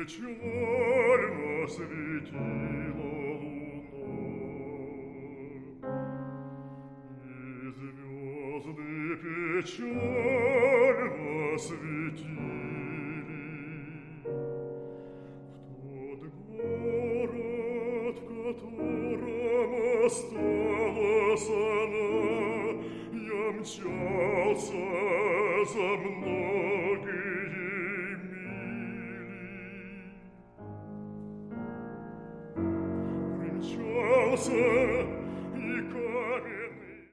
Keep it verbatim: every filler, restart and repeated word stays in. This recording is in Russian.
печально светила луна, и звезды печально светили в тот город, в котором осталась она. Я мчался за многие мили, примчался